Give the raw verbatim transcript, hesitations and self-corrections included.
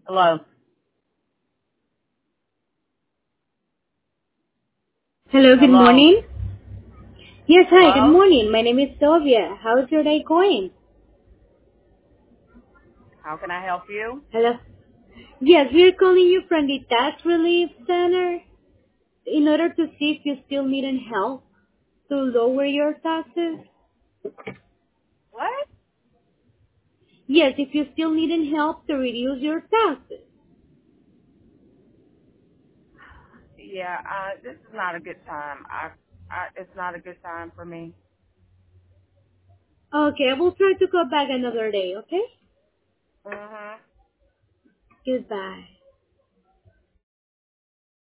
Hello. Hello, good Hello. morning. Yes, hi, good Hello. morning. My name is Sylvia. How's your day going? How can I help you? Hello. Yes, we're calling you from the Tax Relief Center in order to see if you still need any help to lower your taxes. What? Yes, if you still need any help to reduce your taxes. Yeah. Uh, this is not a good time. I. I. It's not a good time for me. Okay, I will try to call back another day, okay? Mhm. Goodbye.